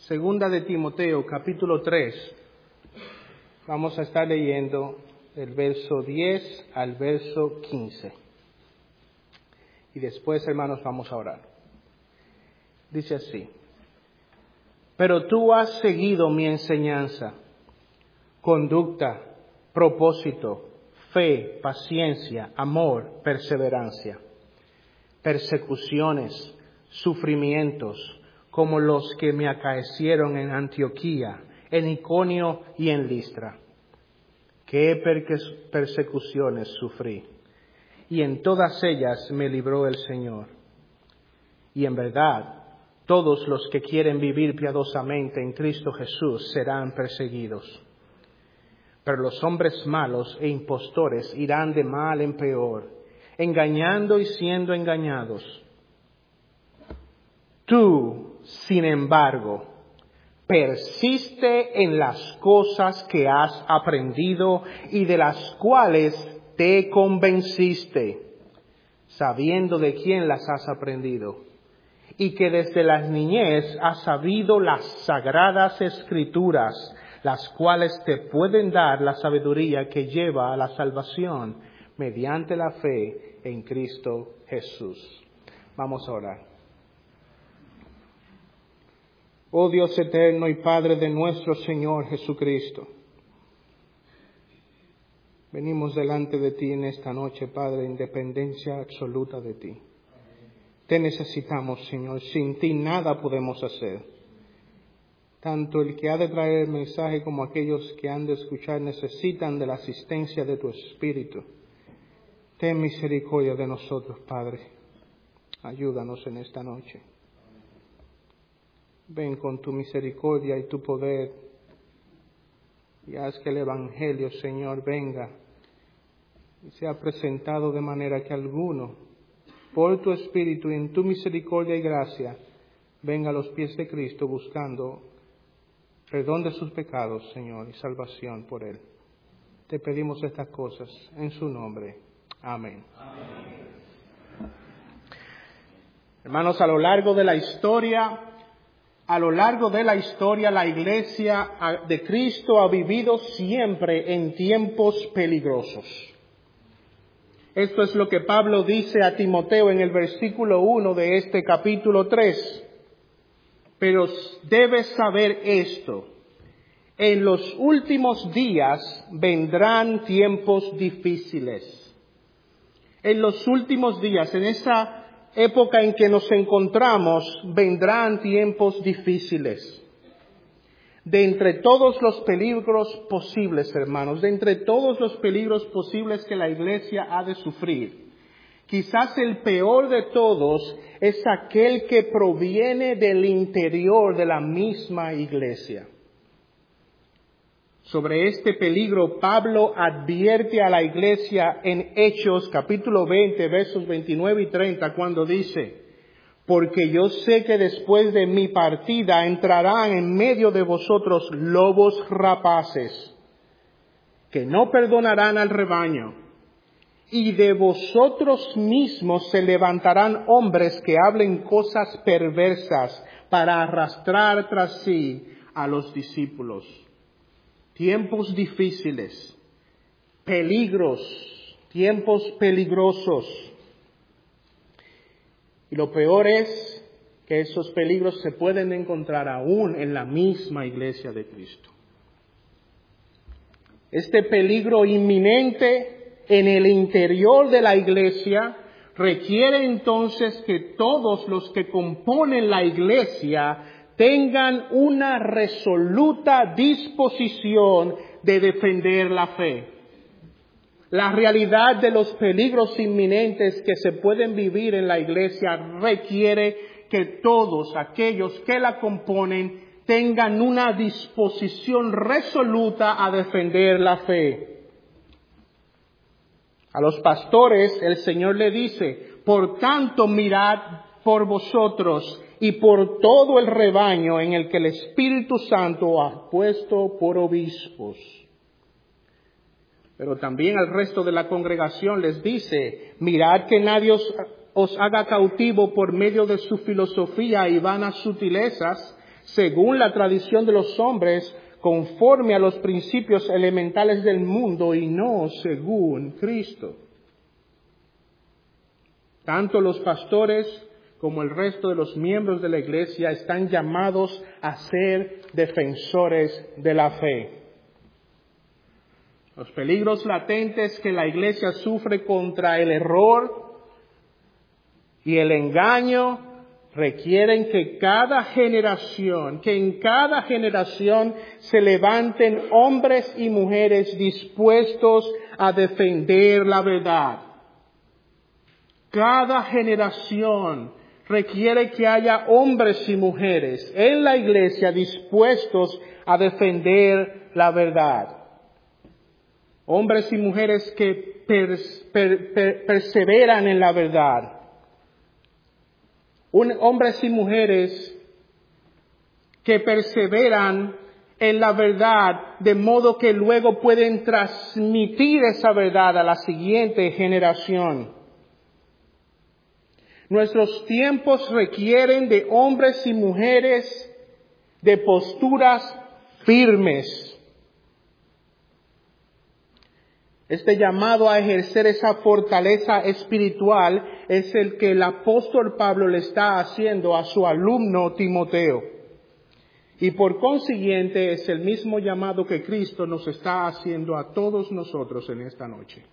Segunda de Timoteo, capítulo 3. Vamos a estar leyendo del verso 10 al verso 15. Y después, hermanos, vamos a orar. Dice así: Pero tú has seguido mi enseñanza, conducta, propósito, fe, paciencia, amor, perseverancia, persecuciones, sufrimientos, como los que me acaecieron en Antioquía, en Iconio y en Listra. Qué persecuciones sufrí, y en todas ellas me libró el Señor. Y en verdad, todos los que quieren vivir piadosamente en Cristo Jesús serán perseguidos. Pero los hombres malos e impostores irán de mal en peor, engañando y siendo engañados. Tú, sin embargo, persiste en las cosas que has aprendido y de las cuales te convenciste, sabiendo de quién las has aprendido, y que desde la niñez has sabido las sagradas Escrituras, las cuales te pueden dar la sabiduría que lleva a la salvación mediante la fe en Cristo Jesús. Vamos a orar. Oh Dios eterno y Padre de nuestro Señor Jesucristo, venimos delante de ti en esta noche, Padre, en dependencia absoluta de ti. Te necesitamos, Señor, sin ti nada podemos hacer. Tanto el que ha de traer el mensaje como aquellos que han de escuchar necesitan de la asistencia de tu Espíritu. Ten misericordia de nosotros, Padre. Ayúdanos en esta noche. Ven con tu misericordia y tu poder y haz que el Evangelio, Señor, venga y sea presentado de manera que alguno, por tu Espíritu y en tu misericordia y gracia, venga a los pies de Cristo buscando perdón de sus pecados, Señor, y salvación por Él. Te pedimos estas cosas en su nombre. Amén. Amén. Hermanos, a lo largo de la historia, la Iglesia de Cristo ha vivido siempre en tiempos peligrosos. Esto es lo que Pablo dice a Timoteo en el versículo 1 de este capítulo 3. Pero debes saber esto: en los últimos días vendrán tiempos difíciles. En los últimos días, en esa época en que nos encontramos, vendrán tiempos difíciles. De entre todos los peligros posibles, hermanos, de entre todos los peligros posibles que la Iglesia ha de sufrir, quizás el peor de todos es aquel que proviene del interior de la misma Iglesia. Sobre este peligro, Pablo advierte a la Iglesia en Hechos capítulo 20, versos 29 y 30, cuando dice: Porque yo sé que después de mi partida entrarán en medio de vosotros lobos rapaces, que no perdonarán al rebaño, y de vosotros mismos se levantarán hombres que hablen cosas perversas para arrastrar tras sí a los discípulos. Tiempos difíciles, peligros, tiempos peligrosos. Y lo peor es que esos peligros se pueden encontrar aún en la misma Iglesia de Cristo. Este peligro inminente en el interior de la Iglesia requiere entonces que todos los que componen la Iglesia tengan una resoluta disposición de defender la fe. La realidad de los peligros inminentes que se pueden vivir en la Iglesia requiere que todos aquellos que la componen tengan una disposición resoluta a defender la fe. A los pastores el Señor le dice: Por tanto, mirad por vosotros y por todo el rebaño en el que el Espíritu Santo ha puesto por obispos. Pero también al resto de la congregación les dice: mirad que nadie os haga cautivo por medio de su filosofía y vanas sutilezas, según la tradición de los hombres, conforme a los principios elementales del mundo y no según Cristo. Tanto los pastores como el resto de los miembros de la iglesia están llamados a ser defensores de la fe. Los peligros latentes que la iglesia sufre contra el error y el engaño requieren que en cada generación se levanten hombres y mujeres dispuestos a defender la verdad. Cada generación requiere que haya hombres y mujeres en la iglesia dispuestos a defender la verdad. Hombres y mujeres que perseveran en la verdad. Hombres y mujeres que perseveran en la verdad de modo que luego pueden transmitir esa verdad a la siguiente generación. Nuestros tiempos requieren de hombres y mujeres de posturas firmes. Este llamado a ejercer esa fortaleza espiritual es el que el apóstol Pablo le está haciendo a su alumno Timoteo. Y por consiguiente es el mismo llamado que Cristo nos está haciendo a todos nosotros en esta noche.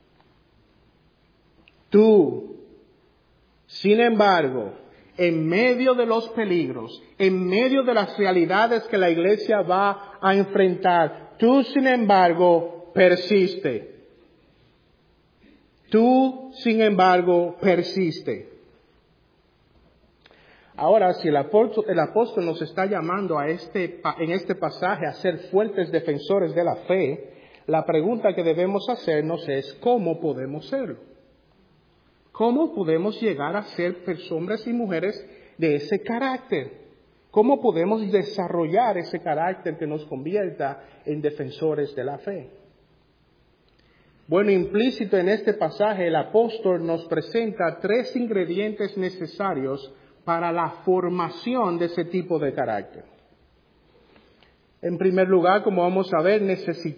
Tú, sin embargo, en medio de los peligros, en medio de las realidades que la iglesia va a enfrentar, tú, sin embargo, persiste. Tú, sin embargo, persiste. Ahora, si el apóstol nos está llamando en este pasaje a ser fuertes defensores de la fe, la pregunta que debemos hacernos es, ¿cómo podemos serlo? ¿Cómo podemos llegar a ser hombres y mujeres de ese carácter? ¿Cómo podemos desarrollar ese carácter que nos convierta en defensores de la fe? Bueno, implícito en este pasaje, el apóstol nos presenta 3 ingredientes necesarios para la formación de ese tipo de carácter. En primer lugar, como vamos a ver,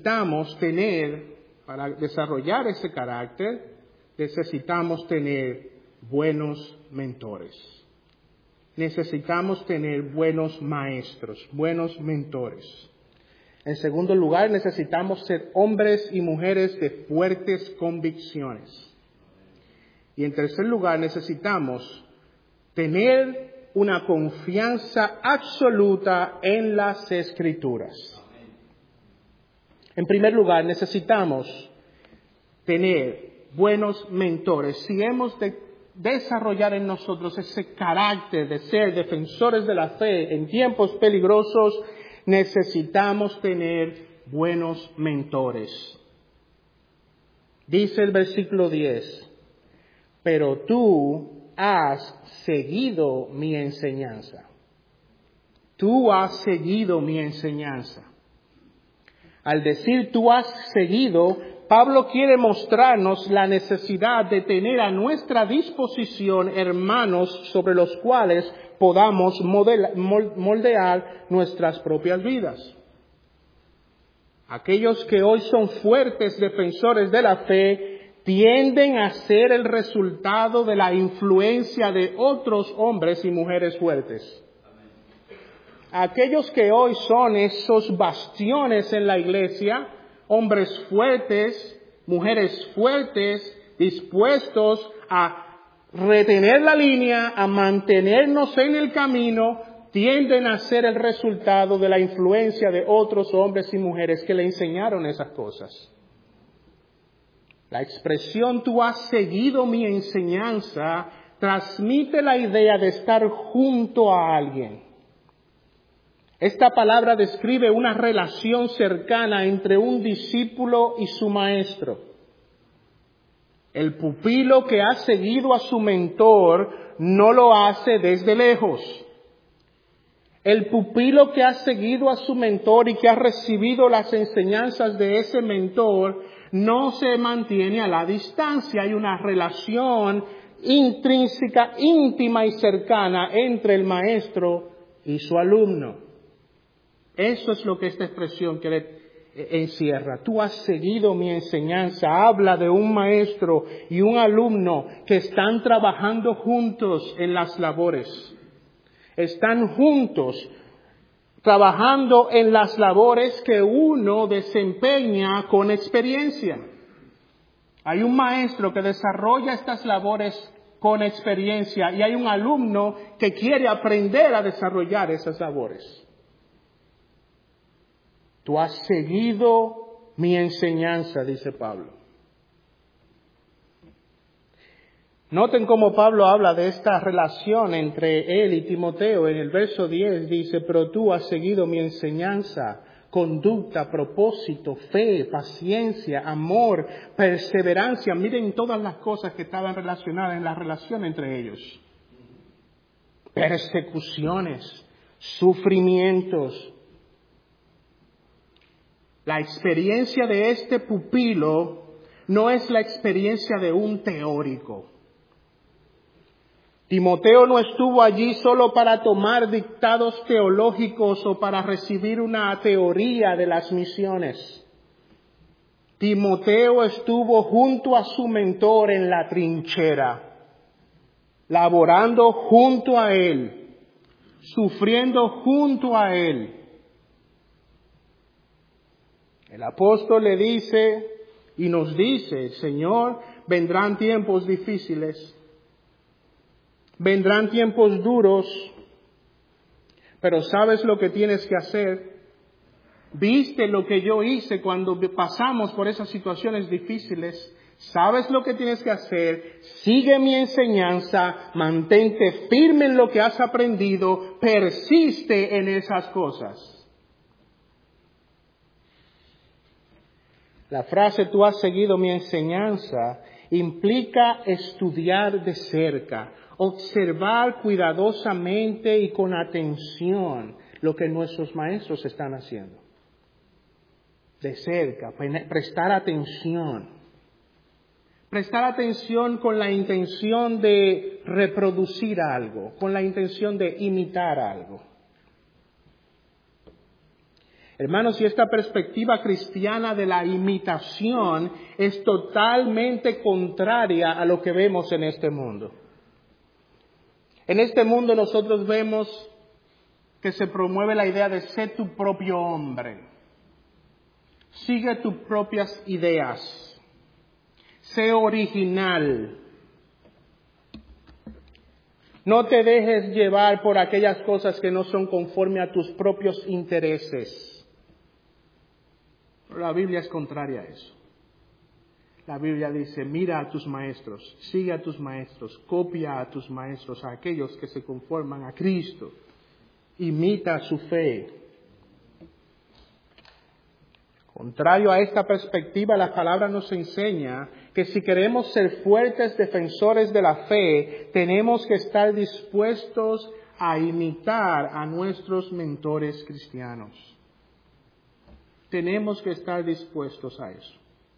para desarrollar ese carácter, necesitamos tener buenos mentores. Necesitamos tener buenos maestros, buenos mentores. En segundo lugar, necesitamos ser hombres y mujeres de fuertes convicciones. Y en tercer lugar, necesitamos tener una confianza absoluta en las Escrituras. En primer lugar, necesitamos tener buenos mentores. Si hemos de desarrollar en nosotros ese carácter de ser defensores de la fe en tiempos peligrosos, necesitamos tener buenos mentores. Dice el versículo 10, pero tú has seguido mi enseñanza. Tú has seguido mi enseñanza. Al decir tú has seguido, Pablo quiere mostrarnos la necesidad de tener a nuestra disposición hermanos sobre los cuales podamos moldear nuestras propias vidas. Aquellos que hoy son fuertes defensores de la fe tienden a ser el resultado de la influencia de otros hombres y mujeres fuertes. Aquellos que hoy son esos bastiones en la iglesia, hombres fuertes, mujeres fuertes, dispuestos a retener la línea, a mantenernos en el camino, tienden a ser el resultado de la influencia de otros hombres y mujeres que le enseñaron esas cosas. La expresión tú has seguido mi enseñanza transmite la idea de estar junto a alguien. Esta palabra describe una relación cercana entre un discípulo y su maestro. El pupilo que ha seguido a su mentor no lo hace desde lejos. El pupilo que ha seguido a su mentor y que ha recibido las enseñanzas de ese mentor no se mantiene a la distancia. Hay una relación intrínseca, íntima y cercana entre el maestro y su alumno. Eso es lo que esta expresión encierra. Tú has seguido mi enseñanza. Habla de un maestro y un alumno que están trabajando juntos en las labores. Están juntos trabajando en las labores que uno desempeña con experiencia. Hay un maestro que desarrolla estas labores con experiencia y hay un alumno que quiere aprender a desarrollar esas labores. Tú has seguido mi enseñanza, dice Pablo. Noten cómo Pablo habla de esta relación entre él y Timoteo. En el verso 10 dice, pero tú has seguido mi enseñanza, conducta, propósito, fe, paciencia, amor, perseverancia. Miren todas las cosas que estaban relacionadas en la relación entre ellos. Persecuciones, sufrimientos. La experiencia de este pupilo no es la experiencia de un teórico. Timoteo no estuvo allí solo para tomar dictados teológicos o para recibir una teoría de las misiones. Timoteo estuvo junto a su mentor en la trinchera, laborando junto a él, sufriendo junto a él. El apóstol le dice y nos dice, Señor, vendrán tiempos difíciles, vendrán tiempos duros, pero ¿sabes lo que tienes que hacer? ¿Viste lo que yo hice cuando pasamos por esas situaciones difíciles? ¿Sabes lo que tienes que hacer? Sigue mi enseñanza, mantente firme en lo que has aprendido, persiste en esas cosas. La frase tú has seguido mi enseñanza implica estudiar de cerca, observar cuidadosamente y con atención lo que nuestros maestros están haciendo. De cerca, prestar atención. Prestar atención con la intención de reproducir algo, con la intención de imitar algo. Hermanos, y esta perspectiva cristiana de la imitación es totalmente contraria a lo que vemos en este mundo. En este mundo nosotros vemos que se promueve la idea de ser tu propio hombre. Sigue tus propias ideas. Sé original. No te dejes llevar por aquellas cosas que no son conforme a tus propios intereses. La Biblia es contraria a eso. La Biblia dice, mira a tus maestros, sigue a tus maestros, copia a tus maestros, a aquellos que se conforman a Cristo, imita su fe. Contrario a esta perspectiva, la palabra nos enseña que si queremos ser fuertes defensores de la fe, tenemos que estar dispuestos a imitar a nuestros mentores cristianos. Tenemos que estar dispuestos a eso.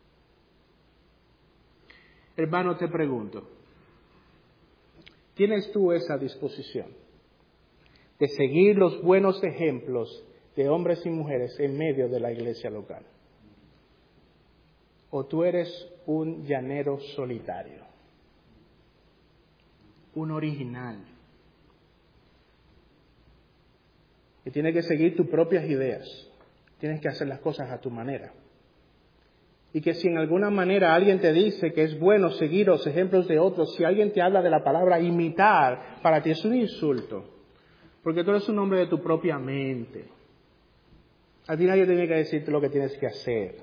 Hermano, te pregunto, ¿tienes tú esa disposición de seguir los buenos ejemplos de hombres y mujeres en medio de la iglesia local? ¿O tú eres un llanero solitario? Un original. Que tiene que seguir tus propias ideas. Tienes que hacer las cosas a tu manera. Y que si en alguna manera alguien te dice que es bueno seguir los ejemplos de otros, si alguien te habla de la palabra imitar, para ti es un insulto. Porque tú eres un hombre de tu propia mente. A ti nadie tiene que decirte lo que tienes que hacer.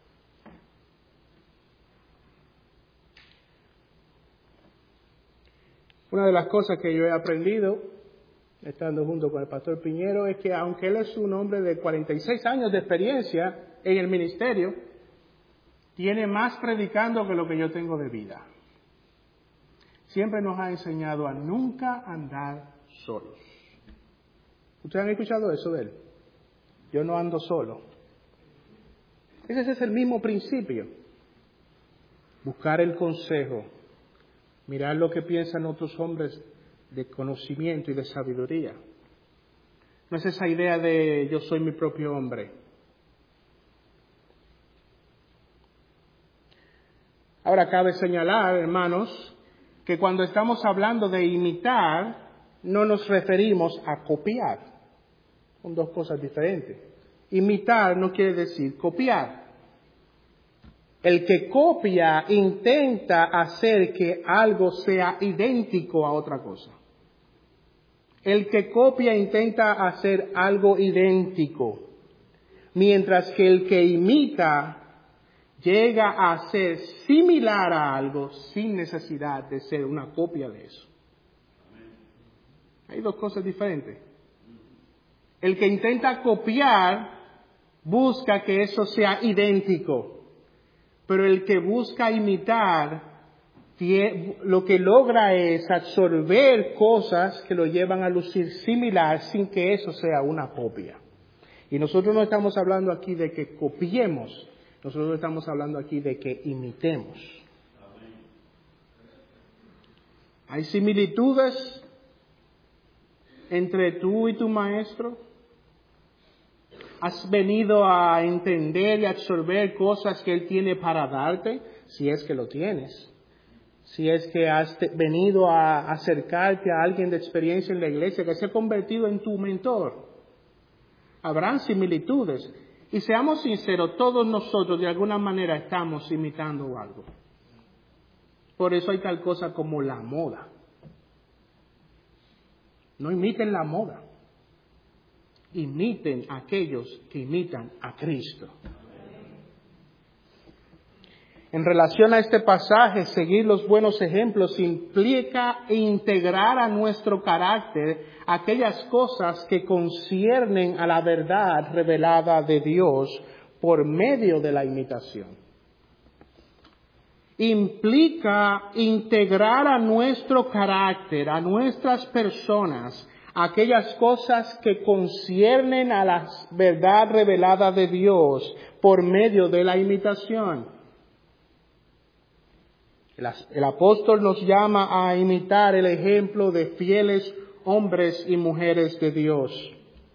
Una de las cosas que yo he aprendido estando junto con el pastor Piñero es que aunque él es un hombre de 46 años de experiencia en el ministerio, tiene más predicando que lo que yo tengo de vida. Siempre nos ha enseñado a nunca andar solos. ¿Ustedes han escuchado eso de él? Yo no ando solo. Ese es el mismo principio. Buscar el consejo, mirar lo que piensan otros hombres de conocimiento y de sabiduría. No es esa idea de yo soy mi propio hombre. Ahora cabe señalar, hermanos, que cuando estamos hablando de imitar, no nos referimos a copiar. Son dos cosas diferentes. Imitar no quiere decir copiar. El que copia intenta hacer que algo sea idéntico a otra cosa. El que copia intenta hacer algo idéntico, mientras que el que imita llega a ser similar a algo sin necesidad de ser una copia de eso. Hay dos cosas diferentes. El que intenta copiar busca que eso sea idéntico, pero el que busca imitar lo que logra es absorber cosas que lo llevan a lucir similar sin que eso sea una copia. Y nosotros no estamos hablando aquí de que copiemos, nosotros estamos hablando aquí de que imitemos. ¿Hay similitudes entre tú y tu maestro? ¿Has venido a entender y absorber cosas que él tiene para darte? Si es que lo tienes. Si es que has venido a acercarte a alguien de experiencia en la iglesia que se ha convertido en tu mentor. Habrán similitudes. Y seamos sinceros, todos nosotros de alguna manera estamos imitando algo. Por eso hay tal cosa como la moda. No imiten la moda. Imiten a aquellos que imitan a Cristo. En relación a este pasaje, seguir los buenos ejemplos implica integrar a nuestro carácter aquellas cosas que conciernen a la verdad revelada de Dios por medio de la imitación. Implica integrar a nuestro carácter, a nuestras personas, aquellas cosas que conciernen a la verdad revelada de Dios por medio de la imitación. El apóstol nos llama a imitar el ejemplo de fieles hombres y mujeres de Dios.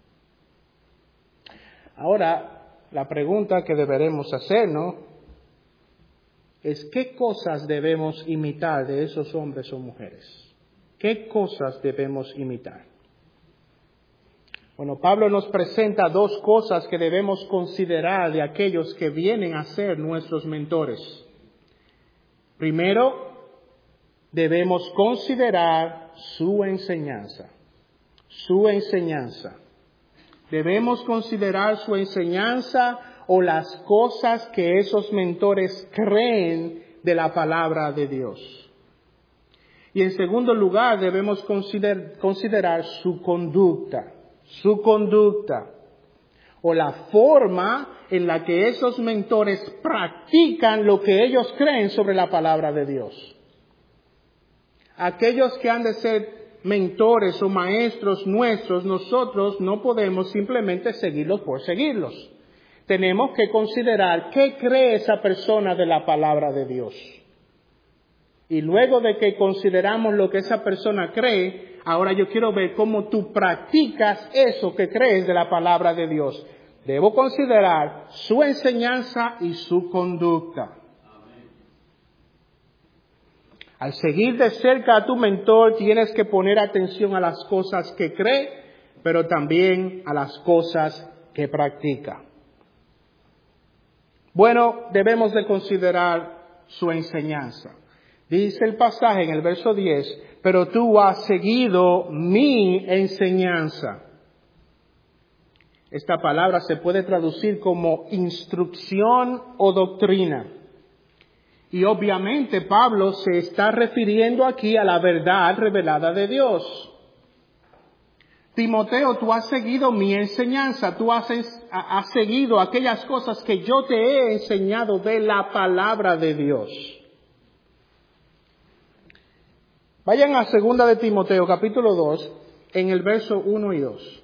Ahora, la pregunta que deberemos hacernos es ¿qué cosas debemos imitar de esos hombres o mujeres? ¿Qué cosas debemos imitar? Bueno, Pablo nos presenta dos cosas que debemos considerar de aquellos que vienen a ser nuestros mentores. Primero, debemos considerar su enseñanza. Su enseñanza. Debemos considerar su enseñanza o las cosas que esos mentores creen de la palabra de Dios. Y en segundo lugar, debemos considerar su conducta. Su conducta. O la forma en la que esos mentores practican lo que ellos creen sobre la palabra de Dios. Aquellos que han de ser mentores o maestros nuestros, nosotros no podemos simplemente seguirlos por seguirlos. Tenemos que considerar qué cree esa persona de la palabra de Dios. Y luego de que consideramos lo que esa persona cree, ahora yo quiero ver cómo tú practicas eso que crees de la palabra de Dios. Debo considerar su enseñanza y su conducta. Al seguir de cerca a tu mentor, tienes que poner atención a las cosas que cree, pero también a las cosas que practica. Bueno, debemos de considerar su enseñanza. Dice el pasaje en el verso 10, pero tú has seguido mi enseñanza. Esta palabra se puede traducir como instrucción o doctrina. Y obviamente Pablo se está refiriendo aquí a la verdad revelada de Dios. Timoteo, tú has seguido mi enseñanza, tú has seguido aquellas cosas que yo te he enseñado de la palabra de Dios. Vayan a 2 de Timoteo, capítulo 2, en el verso 1 y 2.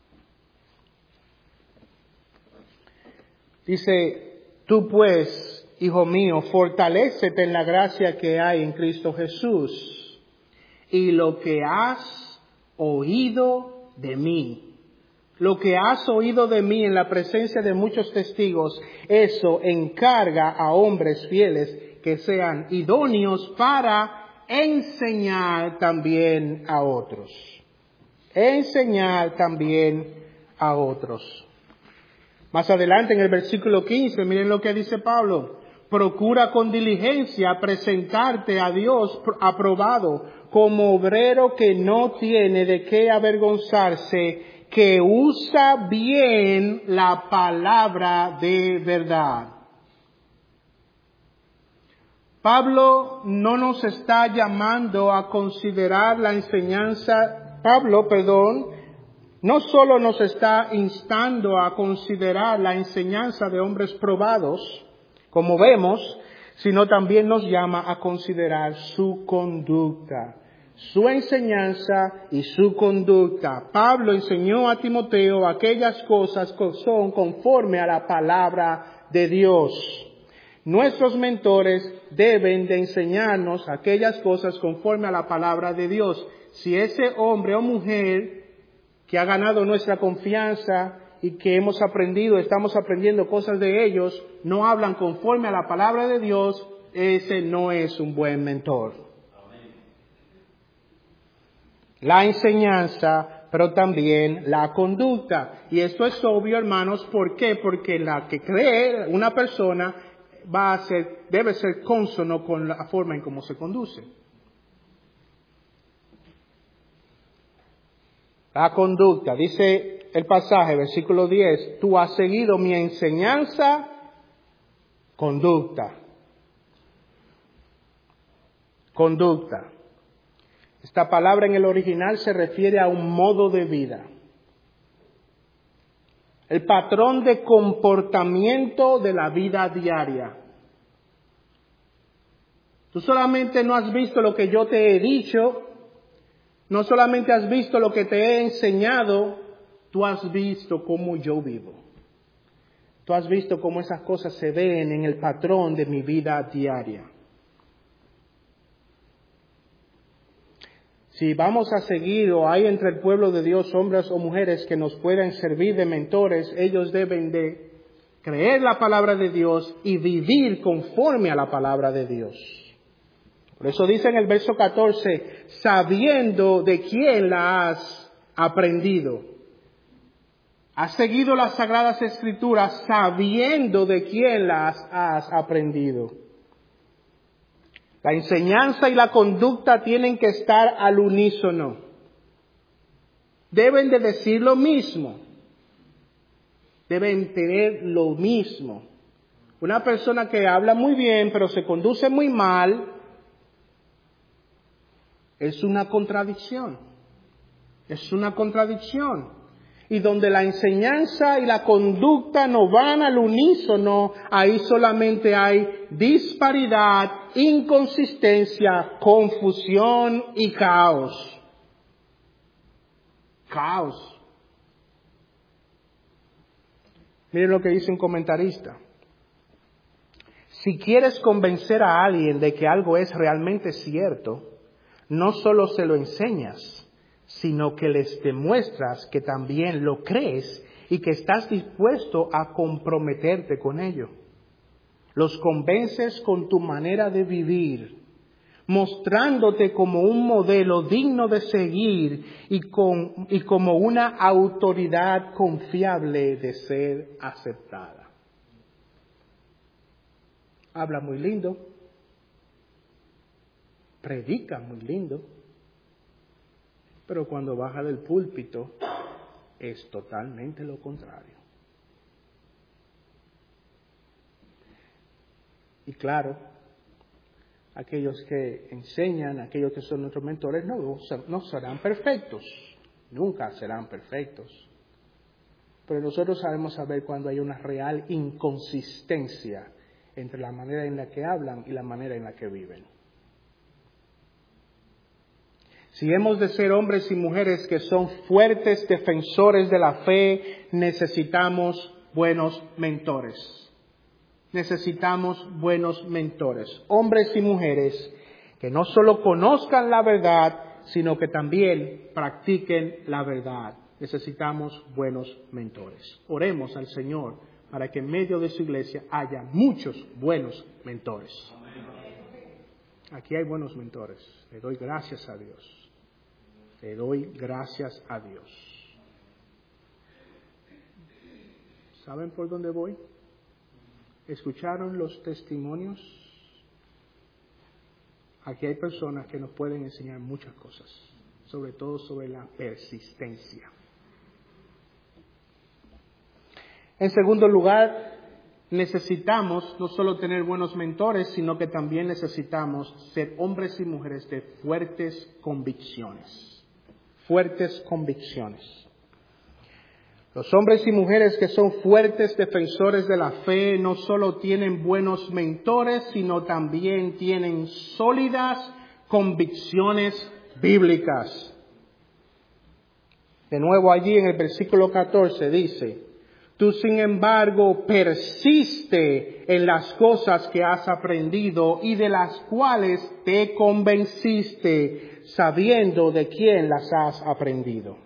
Dice, tú pues, hijo mío, fortalécete en la gracia que hay en Cristo Jesús. Y lo que has oído de mí, lo que has oído de mí en la presencia de muchos testigos, eso encarga a hombres fieles que sean idóneos para enseñar también a otros. Enseñar también a otros. Más adelante en el versículo 15, miren lo que dice Pablo. Procura con diligencia presentarte a Dios aprobado como obrero que no tiene de qué avergonzarse, que usa bien la palabra de verdad. Pablo no nos está llamando a considerar la enseñanza, no solo nos está instando a considerar la enseñanza de hombres probados, como vemos, sino también nos llama a considerar su conducta, su enseñanza y su conducta. Pablo enseñó a Timoteo aquellas cosas que son conforme a la palabra de Dios. Nuestros mentores deben de enseñarnos aquellas cosas conforme a la palabra de Dios. Si ese hombre o mujer que ha ganado nuestra confianza y que estamos aprendiendo cosas de ellos, no hablan conforme a la palabra de Dios, ese no es un buen mentor. La enseñanza, pero también la conducta. Y esto es obvio, hermanos, ¿por qué? Porque la que cree una persona debe ser cónsono con la forma en cómo se conduce. La conducta, dice el pasaje, versículo 10, tú has seguido mi enseñanza, conducta. Conducta. Esta palabra en el original se refiere a un modo de vida. El patrón de comportamiento de la vida diaria. Tú solamente no has visto lo que yo te he dicho, no solamente has visto lo que te he enseñado, tú has visto cómo yo vivo. Tú has visto cómo esas cosas se ven en el patrón de mi vida diaria. Si vamos a seguir o hay entre el pueblo de Dios hombres o mujeres que nos puedan servir de mentores, ellos deben de creer la palabra de Dios y vivir conforme a la palabra de Dios. Por eso dice en el verso 14, sabiendo de quién la has aprendido. Has seguido las Sagradas Escrituras sabiendo de quién las has aprendido. La enseñanza y la conducta tienen que estar al unísono. Deben de decir lo mismo. Deben tener lo mismo. Una persona que habla muy bien pero se conduce muy mal es una contradicción. Es una contradicción. Y donde la enseñanza y la conducta no van al unísono, ahí solamente hay disparidad, inconsistencia, confusión y caos. Caos. Miren lo que dice un comentarista. Si quieres convencer a alguien de que algo es realmente cierto, no solo se lo enseñas, sino que les demuestras que también lo crees y que estás dispuesto a comprometerte con ello. Los convences con tu manera de vivir, mostrándote como un modelo digno de seguir y como una autoridad confiable de ser aceptada. Habla muy lindo, predica muy lindo, pero cuando baja del púlpito es totalmente lo contrario. Y claro, aquellos que enseñan, aquellos que son nuestros mentores, no serán perfectos, nunca serán perfectos. Pero nosotros sabemos saber cuando hay una real inconsistencia entre la manera en la que hablan y la manera en la que viven. Si hemos de ser hombres y mujeres que son fuertes defensores de la fe, necesitamos buenos mentores. necesitamos buenos mentores, hombres y mujeres que no solo conozcan la verdad, sino que también practiquen la verdad. Necesitamos buenos mentores. Oremos al Señor para que en medio de su iglesia haya muchos buenos mentores. Aquí hay buenos mentores. Le doy gracias a Dios. Le doy gracias a Dios. ¿Saben por dónde voy? ¿Escucharon los testimonios? Aquí hay personas que nos pueden enseñar muchas cosas, sobre todo sobre la persistencia. En segundo lugar, necesitamos no solo tener buenos mentores, sino que también necesitamos ser hombres y mujeres de fuertes convicciones. Fuertes convicciones. Los hombres y mujeres que son fuertes defensores de la fe no solo tienen buenos mentores, sino también tienen sólidas convicciones bíblicas. De nuevo allí en el versículo 14 dice: tú sin embargo persiste en las cosas que has aprendido y de las cuales te convenciste, sabiendo de quién las has aprendido.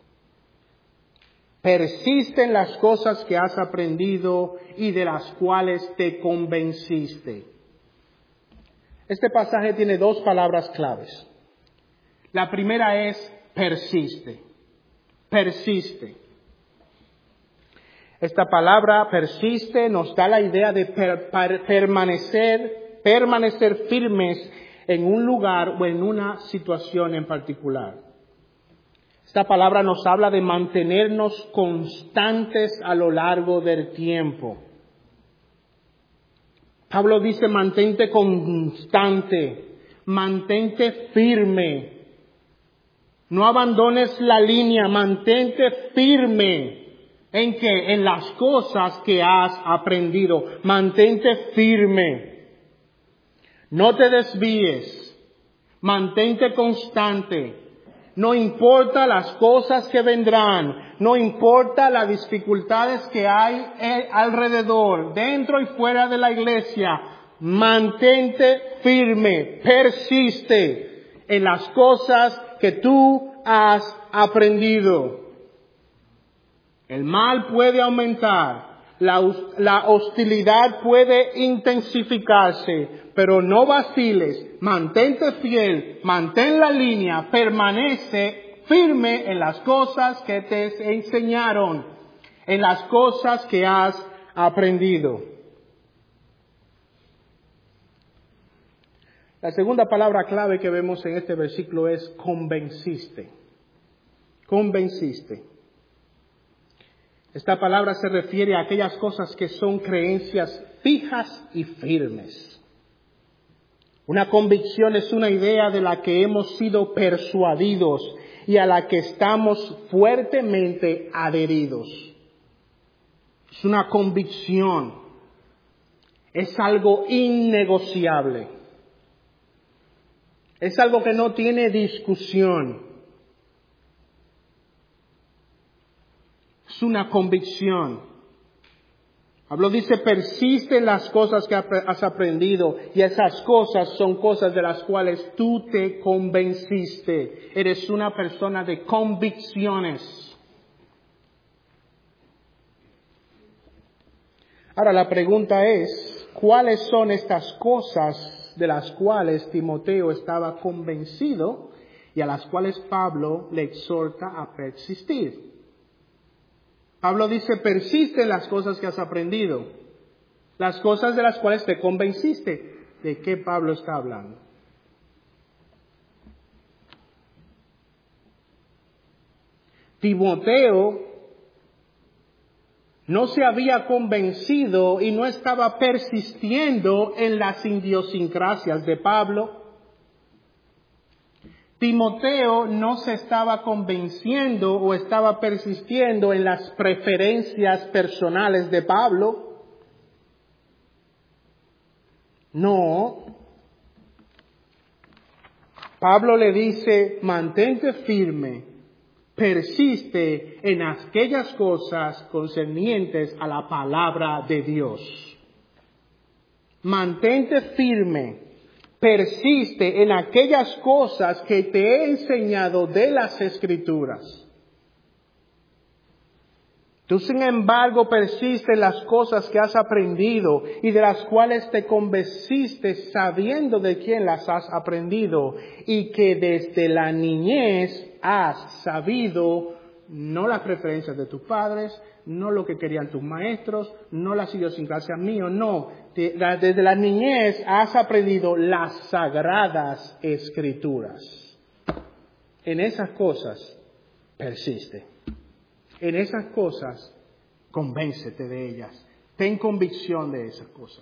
Persiste en las cosas que has aprendido y de las cuales te convenciste. Este pasaje tiene dos palabras claves. La primera es persiste. Persiste. Esta palabra persiste nos da la idea de permanecer firmes en un lugar o en una situación en particular. Esta palabra nos habla de mantenernos constantes a lo largo del tiempo. Pablo dice: mantente constante, mantente firme. No abandones la línea, mantente firme. ¿En qué? En las cosas que has aprendido. Mantente firme. No te desvíes. Mantente constante. No importa las cosas que vendrán, no importa las dificultades que hay alrededor, dentro y fuera de la iglesia, mantente firme, persiste en las cosas que tú has aprendido. El mal puede aumentar, la hostilidad puede intensificarse, pero no vaciles, mantente fiel, mantén la línea, permanece firme en las cosas que te enseñaron, en las cosas que has aprendido. La segunda palabra clave que vemos en este versículo es convenciste. Convenciste. Esta palabra se refiere a aquellas cosas que son creencias fijas y firmes. Una convicción es una idea de la que hemos sido persuadidos y a la que estamos fuertemente adheridos. Es una convicción. Es algo innegociable. Es algo que no tiene discusión. Es una convicción. Pablo dice: persiste en las cosas que has aprendido, y esas cosas son cosas de las cuales tú te convenciste. Eres una persona de convicciones. Ahora la pregunta es: ¿cuáles son estas cosas de las cuales Timoteo estaba convencido y a las cuales Pablo le exhorta a persistir? Pablo dice: persiste en las cosas que has aprendido, las cosas de las cuales te convenciste. ¿De qué Pablo está hablando? Timoteo no se había convencido y no estaba persistiendo en las idiosincrasias de Pablo. Timoteo no se estaba convenciendo o estaba persistiendo en las preferencias personales de Pablo. No. Pablo le dice: mantente firme, persiste en aquellas cosas concernientes a la palabra de Dios. Mantente firme, persiste en aquellas cosas que te he enseñado de las Escrituras. Tú, sin embargo, persiste en las cosas que has aprendido y de las cuales te convenciste sabiendo de quién las has aprendido y que desde la niñez has sabido, no las preferencias de tus padres, no lo que querían tus maestros, no las idiosincrasias mías, no. Desde la niñez has aprendido las sagradas Escrituras. En esas cosas persiste. En esas cosas, convéncete de ellas. Ten convicción de esas cosas.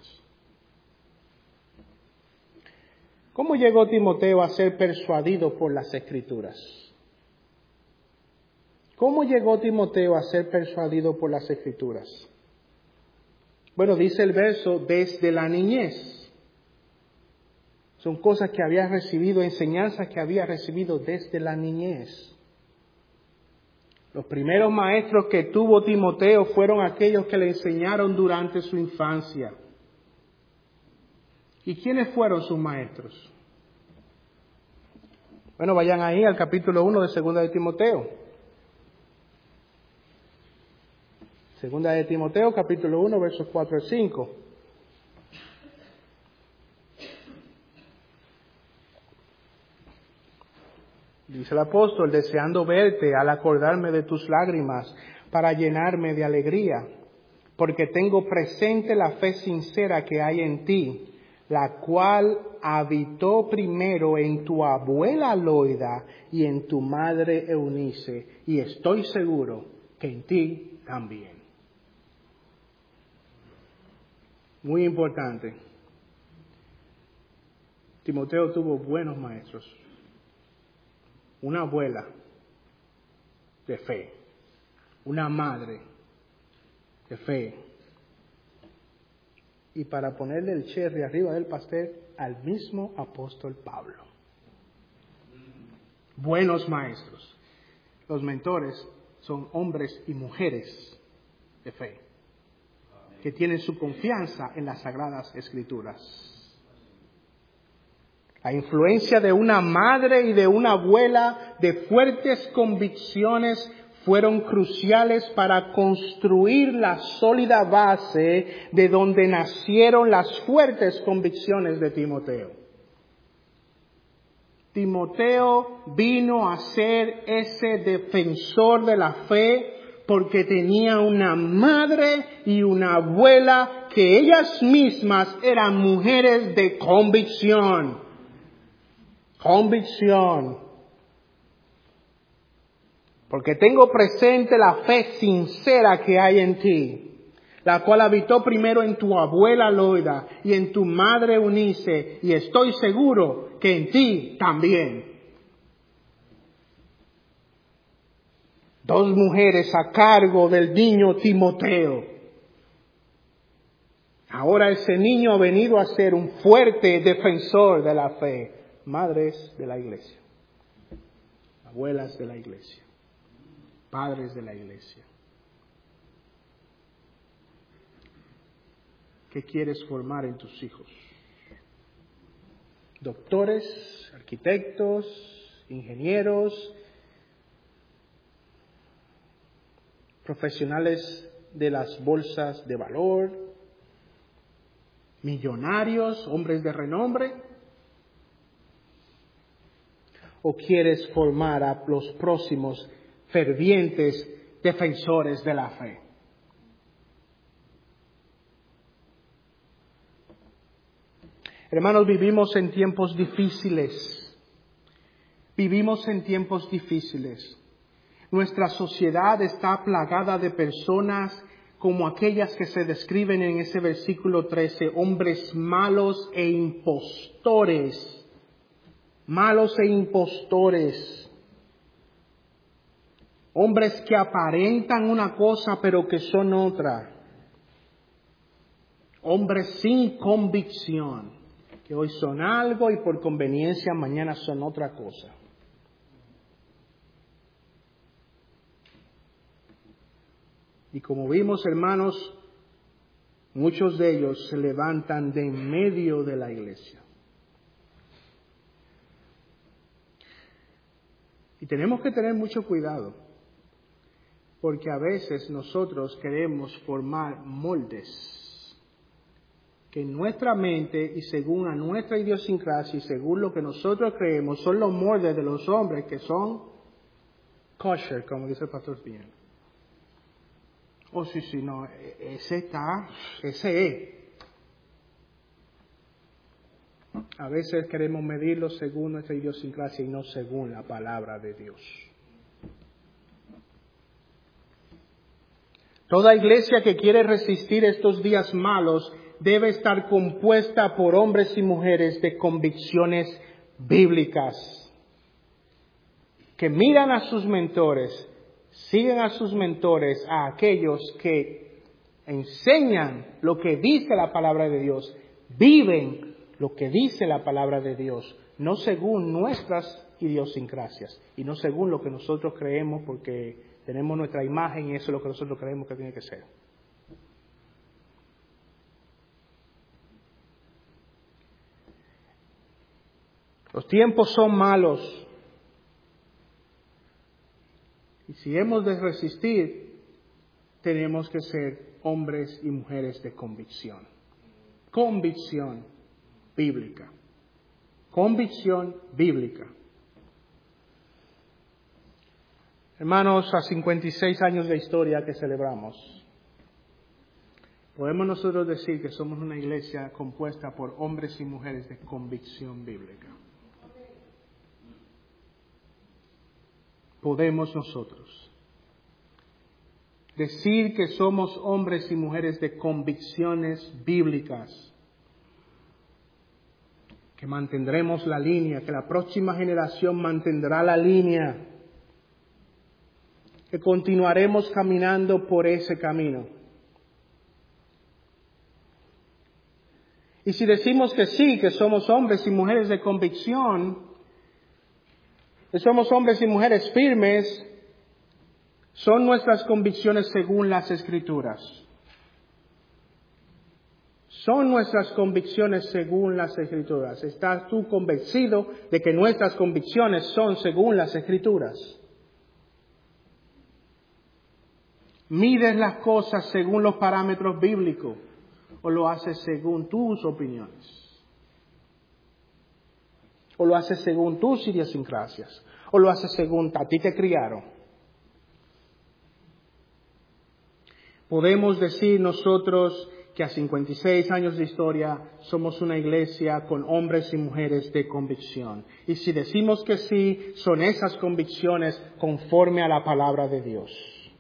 ¿Cómo llegó Timoteo a ser persuadido por las Escrituras? ¿Cómo llegó Timoteo a ser persuadido por las Escrituras? Bueno, dice el verso, desde la niñez. Son cosas que había recibido, enseñanzas que había recibido desde la niñez. Los primeros maestros que tuvo Timoteo fueron aquellos que le enseñaron durante su infancia. ¿Y quiénes fueron sus maestros? Bueno, vayan ahí al capítulo 1 de Segunda de Timoteo. Segunda de Timoteo, capítulo 1, versos 4 al 5. Dice el apóstol, deseando verte al acordarme de tus lágrimas para llenarme de alegría, porque tengo presente la fe sincera que hay en ti, la cual habitó primero en tu abuela Loida y en tu madre Eunice, y estoy seguro que en ti también. Muy importante. Timoteo tuvo buenos maestros. Una abuela de fe, una madre de fe. Y para ponerle el cherry arriba del pastel, al mismo apóstol Pablo. Buenos maestros. Los mentores son hombres y mujeres de fe, que tienen su confianza en las Sagradas Escrituras. La influencia de una madre y de una abuela de fuertes convicciones fueron cruciales para construir la sólida base de donde nacieron las fuertes convicciones de Timoteo. Timoteo vino a ser ese defensor de la fe porque tenía una madre y una abuela que ellas mismas eran mujeres de convicción. Convicción. Porque tengo presente la fe sincera que hay en ti, la cual habitó primero en tu abuela Loida y en tu madre Eunice, y estoy seguro que en ti también. Dos mujeres a cargo del niño Timoteo. Ahora ese niño ha venido a ser un fuerte defensor de la fe. Madres de la iglesia, abuelas de la iglesia, padres de la iglesia. ¿Qué quieres formar en tus hijos? Doctores, arquitectos, ingenieros, profesionales de las bolsas de valor, millonarios, hombres de renombre. ¿O quieres formar a los próximos fervientes defensores de la fe? Hermanos, vivimos en tiempos difíciles. Vivimos en tiempos difíciles. Nuestra sociedad está plagada de personas como aquellas que se describen en ese versículo 13, hombres malos e impostores. Malos e impostores, hombres que aparentan una cosa pero que son otra, hombres sin convicción, que hoy son algo y por conveniencia mañana son otra cosa. Y como vimos, hermanos, muchos de ellos se levantan de en medio de la iglesia. Y tenemos que tener mucho cuidado, porque a veces nosotros queremos formar moldes que en nuestra mente y según a nuestra idiosincrasia y según lo que nosotros creemos son los moldes de los hombres que son kosher, como dice el pastor Bien. Oh, sí, no, ese es. A veces queremos medirlo según nuestra idiosincrasia y no según la palabra de Dios. Toda iglesia que quiere resistir estos días malos debe estar compuesta por hombres y mujeres de convicciones bíblicas, que miran a sus mentores, siguen a sus mentores, a aquellos que enseñan lo que dice la palabra de Dios, viven lo que dice la palabra de Dios, no según nuestras idiosincrasias y no según lo que nosotros creemos porque tenemos nuestra imagen y eso es lo que nosotros creemos que tiene que ser. Los tiempos son malos y si hemos de resistir, tenemos que ser hombres y mujeres de convicción. Convicción bíblica. Convicción bíblica. Hermanos, a 56 años de historia que celebramos, podemos nosotros decir que somos una iglesia compuesta por hombres y mujeres de convicción bíblica. Podemos nosotros decir que somos hombres y mujeres de convicciones bíblicas, que mantendremos la línea, que la próxima generación mantendrá la línea, que continuaremos caminando por ese camino. Y si decimos que sí, que somos hombres y mujeres de convicción, que somos hombres y mujeres firmes, son nuestras convicciones según las Escrituras. Son nuestras convicciones según las Escrituras. ¿Estás tú convencido de que nuestras convicciones son según las Escrituras? ¿Mides las cosas según los parámetros bíblicos o lo haces según tus opiniones? ¿O lo haces según tus idiosincrasias? ¿O lo haces según a ti te criaron? Podemos decir nosotros que a 56 años de historia somos una iglesia con hombres y mujeres de convicción. Y si decimos que sí, son esas convicciones conforme a la palabra de Dios.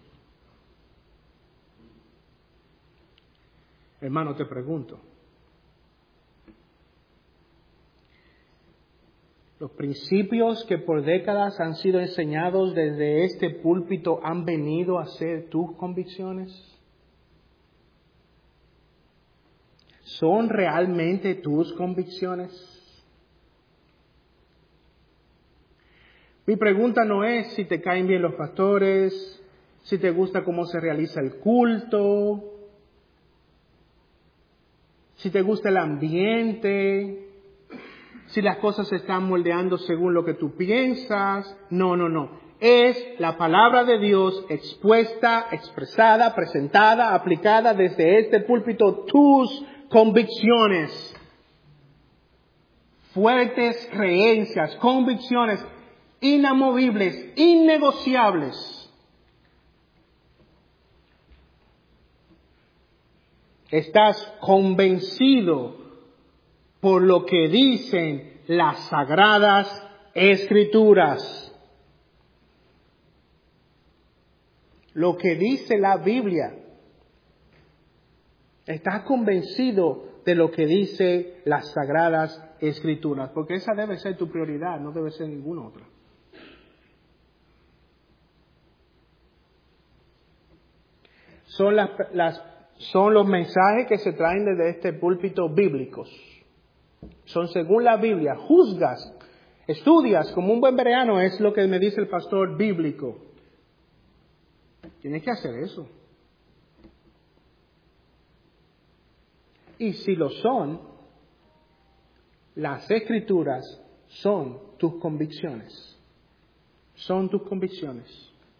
Hermano, te pregunto, ¿los principios que por décadas han sido enseñados desde este púlpito han venido a ser tus convicciones? ¿Son realmente tus convicciones? Mi pregunta no es si te caen bien los pastores, si te gusta cómo se realiza el culto, si te gusta el ambiente, si las cosas se están moldeando según lo que tú piensas. No. Es la palabra de Dios expuesta, expresada, presentada, aplicada desde este púlpito, tus convicciones. Fuertes creencias, convicciones inamovibles, innegociables. Estás convencido por lo que dicen las sagradas Escrituras. Lo que dice la Biblia. Estás convencido de lo que dice las sagradas Escrituras, porque esa debe ser tu prioridad, no debe ser ninguna otra. Son los mensajes que se traen desde este púlpito bíblicos. Son según la Biblia. Juzgas, estudias como un buen bereano, es lo que me dice el pastor bíblico. Tienes que hacer eso. Y si lo son, las Escrituras son tus convicciones. Son tus convicciones.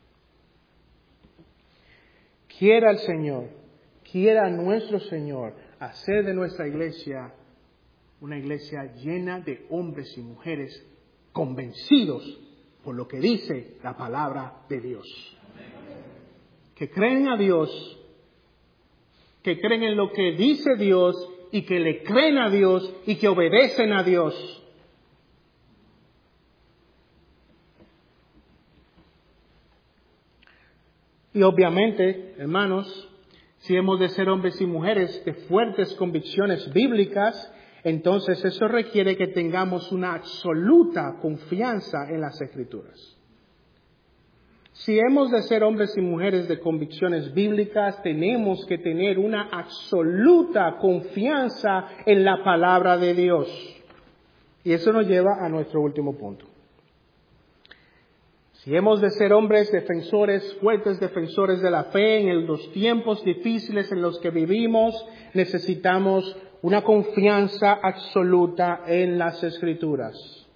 Quiera el Señor, quiera nuestro Señor hacer de nuestra iglesia una iglesia llena de hombres y mujeres convencidos por lo que dice la palabra de Dios. Que creen a Dios, que creen en lo que dice Dios y que le creen a Dios y que obedecen a Dios. Y obviamente, hermanos, si hemos de ser hombres y mujeres de fuertes convicciones bíblicas, entonces eso requiere que tengamos una absoluta confianza en las Escrituras. Si hemos de ser hombres y mujeres de convicciones bíblicas, tenemos que tener una absoluta confianza en la palabra de Dios. Y eso nos lleva a nuestro último punto. Si hemos de ser hombres defensores, fuertes defensores de la fe en los tiempos difíciles en los que vivimos, necesitamos una confianza absoluta en las Escrituras.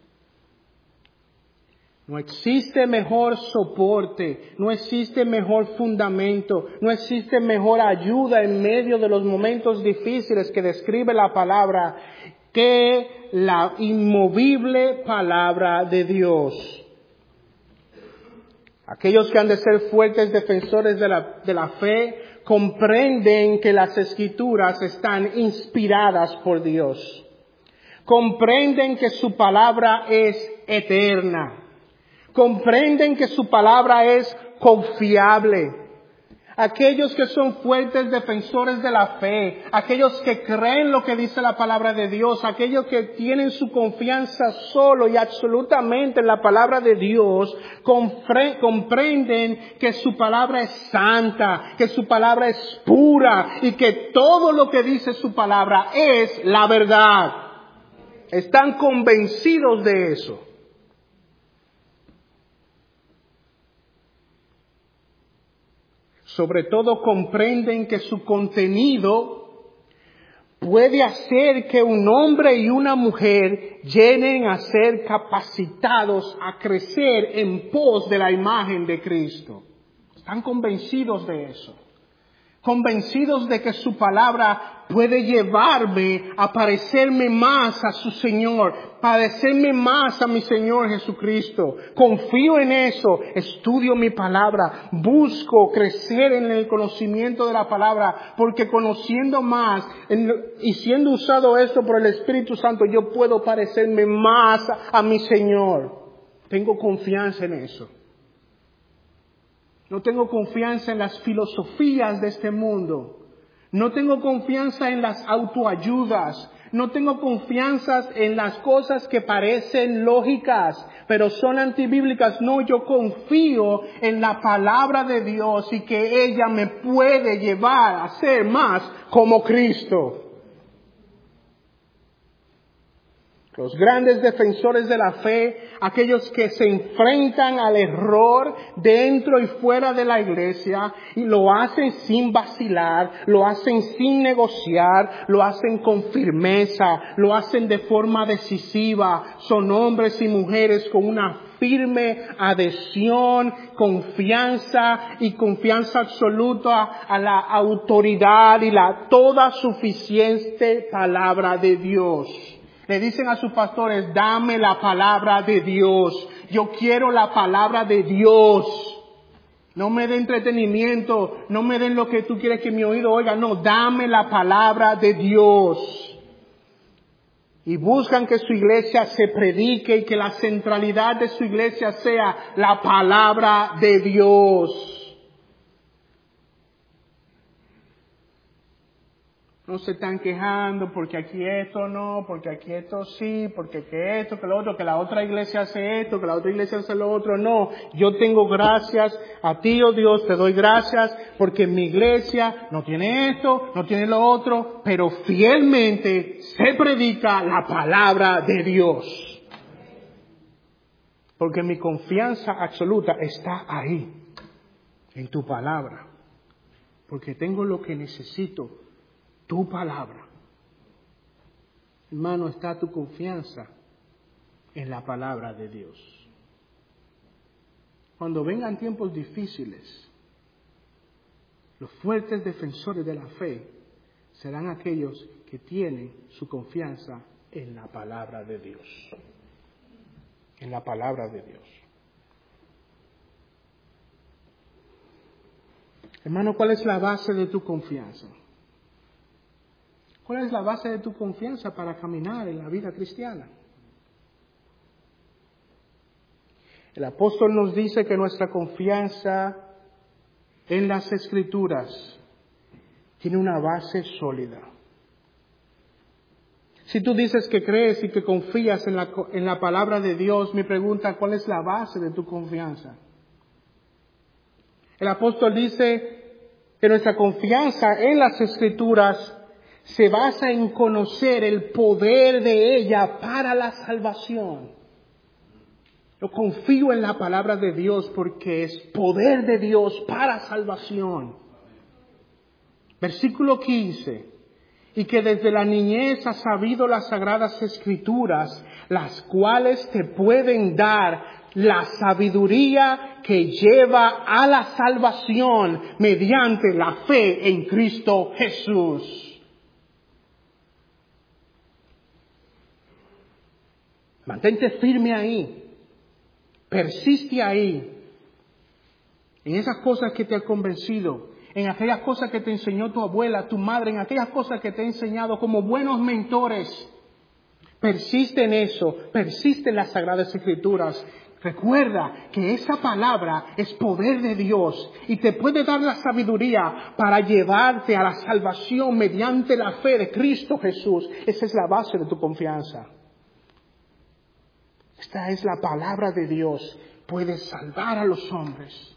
No existe mejor soporte, no existe mejor fundamento, no existe mejor ayuda en medio de los momentos difíciles que describe la palabra que la inmovible palabra de Dios. Aquellos que han de ser fuertes defensores de la fe comprenden que las Escrituras están inspiradas por Dios. Comprenden que su palabra es eterna. Comprenden que su palabra es confiable. Aquellos que son fuertes defensores de la fe, aquellos que creen lo que dice la palabra de Dios, aquellos que tienen su confianza solo y absolutamente en la palabra de Dios, comprenden que su palabra es santa, que su palabra es pura y que todo lo que dice su palabra es la verdad. Están convencidos de eso. Sobre todo comprenden que su contenido puede hacer que un hombre y una mujer lleguen a ser capacitados a crecer en pos de la imagen de Cristo. Están convencidos de eso. Convencidos de que su palabra puede llevarme a parecerme más a su Señor, parecerme más a mi Señor Jesucristo. Confío en eso, estudio mi palabra, busco crecer en el conocimiento de la palabra, porque conociendo más y siendo usado esto por el Espíritu Santo, yo puedo parecerme más a mi Señor. Tengo confianza en eso. No tengo confianza en las filosofías de este mundo. No tengo confianza en las autoayudas. No tengo confianza en las cosas que parecen lógicas, pero son antibíblicas. No, yo confío en la palabra de Dios y que ella me puede llevar a ser más como Cristo. Los grandes defensores de la fe, aquellos que se enfrentan al error dentro y fuera de la iglesia y lo hacen sin vacilar, lo hacen sin negociar, lo hacen con firmeza, lo hacen de forma decisiva. Son hombres y mujeres con una firme adhesión, confianza absoluta a la autoridad y la toda suficiente palabra de Dios. Le dicen a sus pastores, dame la palabra de Dios. Yo quiero la palabra de Dios. No me den entretenimiento, no me den lo que tú quieres que mi oído oiga. No, dame la palabra de Dios. Y buscan que su iglesia se predique y que la centralidad de su iglesia sea la palabra de Dios. No se están quejando porque aquí esto no, porque aquí esto sí, porque que esto, que lo otro, que la otra iglesia hace esto, que la otra iglesia hace lo otro. No, yo tengo gracias a ti, oh Dios, te doy gracias porque mi iglesia no tiene esto, no tiene lo otro, pero fielmente se predica la palabra de Dios. Porque mi confianza absoluta está ahí, en tu palabra. Porque tengo lo que necesito. Tu palabra, Hermano, está tu confianza en la palabra de Dios. Cuando vengan tiempos difíciles, los fuertes defensores de la fe serán aquellos que tienen su confianza en la palabra de Dios. En la palabra de Dios. Hermano, ¿cuál es la base de tu confianza? ¿Cuál es la base de tu confianza para caminar en la vida cristiana? El apóstol nos dice que nuestra confianza en las Escrituras tiene una base sólida. Si tú dices que crees y que confías en la palabra de Dios, mi pregunta, ¿cuál es la base de tu confianza? El apóstol dice que nuestra confianza en las Escrituras se basa en conocer el poder de ella para la salvación. Yo confío en la palabra de Dios porque es poder de Dios para salvación. Versículo 15. Y que desde la niñez has sabido las sagradas Escrituras, las cuales te pueden dar la sabiduría que lleva a la salvación mediante la fe en Cristo Jesús. Mantente firme ahí. Persiste ahí. En esas cosas que te ha convencido. En aquellas cosas que te enseñó tu abuela, tu madre. En aquellas cosas que te ha enseñado como buenos mentores. Persiste en eso. Persiste en las Sagradas Escrituras. Recuerda que esa palabra es poder de Dios y te puede dar la sabiduría para llevarte a la salvación mediante la fe de Cristo Jesús. Esa es la base de tu confianza. Esta es la palabra de Dios. Puede salvar a los hombres.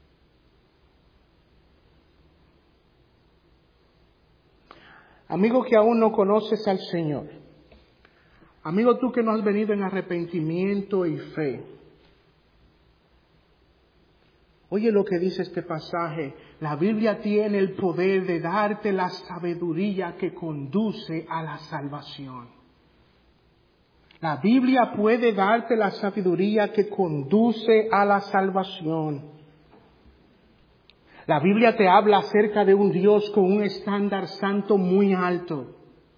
Amigo que aún no conoces al Señor. Amigo tú que no has venido en arrepentimiento y fe. Oye lo que dice este pasaje. La Biblia tiene el poder de darte la sabiduría que conduce a la salvación. La Biblia puede darte la sabiduría que conduce a la salvación. La Biblia te habla acerca de un Dios con un estándar santo muy alto.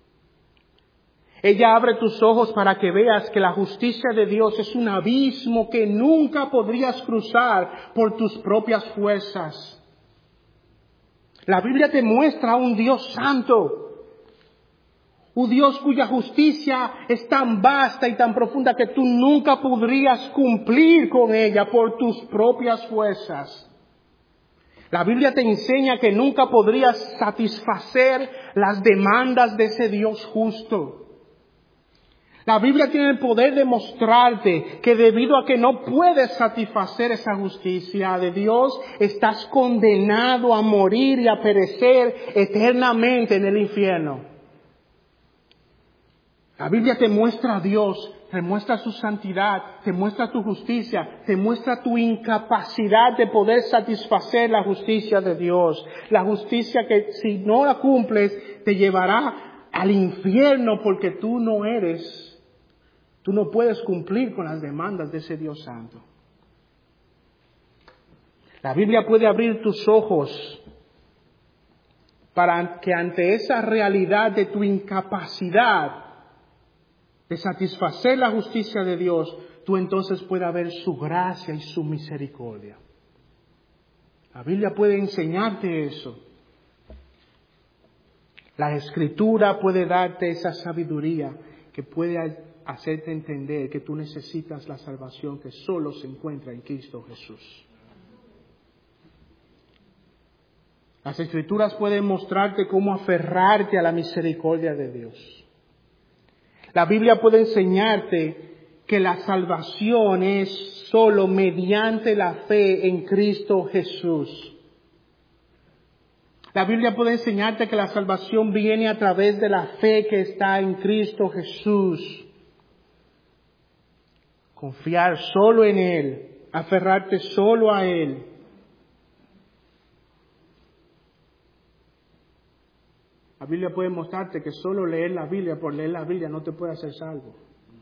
Ella abre tus ojos para que veas que la justicia de Dios es un abismo que nunca podrías cruzar por tus propias fuerzas. La Biblia te muestra a un Dios santo. Un Dios cuya justicia es tan vasta y tan profunda que tú nunca podrías cumplir con ella por tus propias fuerzas. La Biblia te enseña que nunca podrías satisfacer las demandas de ese Dios justo. La Biblia tiene el poder de mostrarte que debido a que no puedes satisfacer esa justicia de Dios, estás condenado a morir y a perecer eternamente en el infierno. La Biblia te muestra a Dios, te muestra su santidad, te muestra tu justicia, te muestra tu incapacidad de poder satisfacer la justicia de Dios. La justicia que si no la cumples te llevará al infierno porque tú no puedes cumplir con las demandas de ese Dios santo. La Biblia puede abrir tus ojos para que ante esa realidad de tu incapacidad de satisfacer la justicia de Dios, tú entonces puedas ver su gracia y su misericordia. La Biblia puede enseñarte eso. La Escritura puede darte esa sabiduría que puede hacerte entender que tú necesitas la salvación que solo se encuentra en Cristo Jesús. Las Escrituras pueden mostrarte cómo aferrarte a la misericordia de Dios. La Biblia puede enseñarte que la salvación es solo mediante la fe en Cristo Jesús. La Biblia puede enseñarte que la salvación viene a través de la fe que está en Cristo Jesús. Confiar solo en Él, aferrarte solo a Él. La La Biblia puede mostrarte que solo leer la Biblia por leer la Biblia no te puede hacer salvo.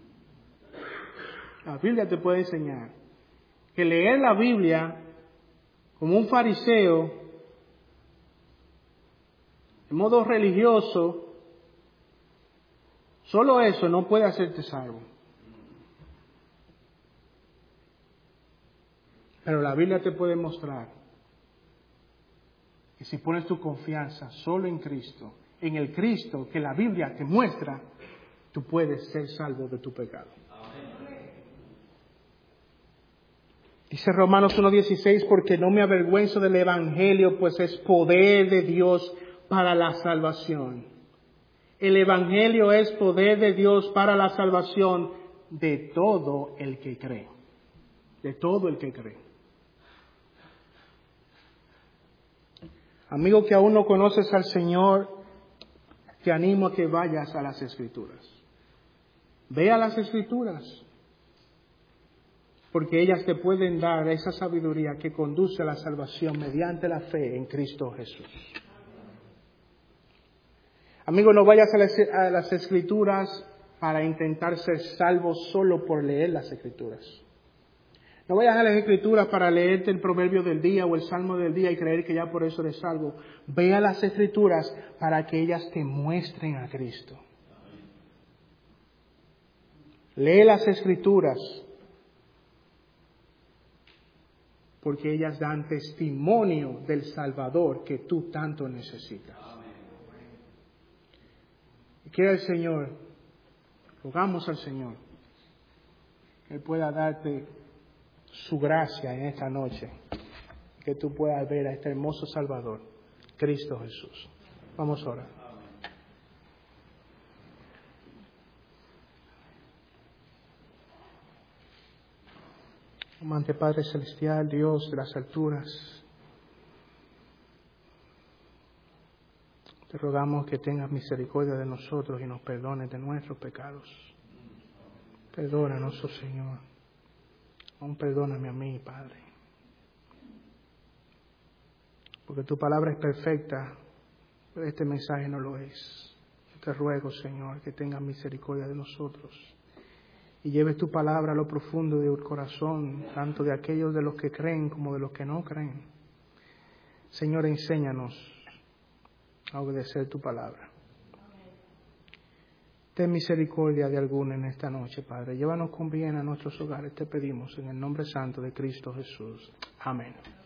La Biblia te puede enseñar que leer la Biblia como un fariseo, de modo religioso, solo eso no puede hacerte salvo. Pero la Biblia te puede mostrar que si pones tu confianza solo en Cristo, en el Cristo que la Biblia te muestra, tú puedes ser salvo de tu pecado. Dice Romanos 1:16, porque no me avergüenzo del Evangelio, pues es poder de Dios para la salvación. El Evangelio es poder de Dios para la salvación de todo el que cree. De todo el que cree. Amigo que aún no conoces al Señor, te animo a que vayas a las Escrituras. Ve a las Escrituras, porque ellas te pueden dar esa sabiduría que conduce a la salvación mediante la fe en Cristo Jesús. Amigo, no vayas a las Escrituras para intentar ser salvo solo por leer las Escrituras. No vayas a las Escrituras para leerte el proverbio del día o el salmo del día y creer que ya por eso eres salvo. Ve a las Escrituras para que ellas te muestren a Cristo. Lee las Escrituras porque ellas dan testimonio del Salvador que tú tanto necesitas. Y quiera el Señor, rogamos al Señor, que Él pueda darte su gracia en esta noche, que tú puedas ver a este hermoso Salvador, Cristo Jesús. Vamos a orar. Amante Padre Celestial, Dios de las alturas, te rogamos que tengas misericordia de nosotros y nos perdones de nuestros pecados. Perdónanos, oh Señor. Aún perdóname a mí, Padre. Porque tu palabra es perfecta, pero este mensaje no lo es. Yo te ruego, Señor, que tengas misericordia de nosotros y lleves tu palabra a lo profundo del corazón, tanto de aquellos de los que creen como de los que no creen. Señor, enséñanos a obedecer tu palabra. Ten misericordia de alguno en esta noche, Padre. Llévanos con bien a nuestros hogares, te pedimos, en el nombre santo de Cristo Jesús. Amén.